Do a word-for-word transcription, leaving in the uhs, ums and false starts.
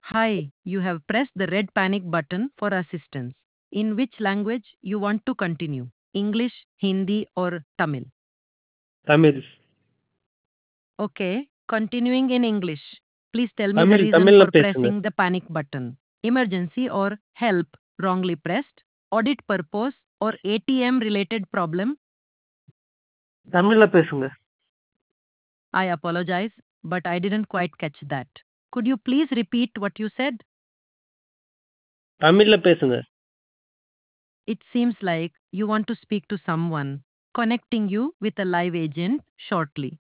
Hi, you have pressed the red panic button for assistance. In which language you want to continue? English, Hindi or Tamil? Tamil. Okay, continuing in English. Please tell me the Tamil reason தமிழ்ல for பேசுங்க. pressing the panic button. Emergency or help wrongly pressed? Audit purpose or A T M related problem? தமிழ்ல பேசுங்க. I apologize, but I didn't quite catch that. Could you please repeat what you said? தமிழ்ல பேசுங்க. It seems like you want to speak to someone, connecting you with a live agent shortly.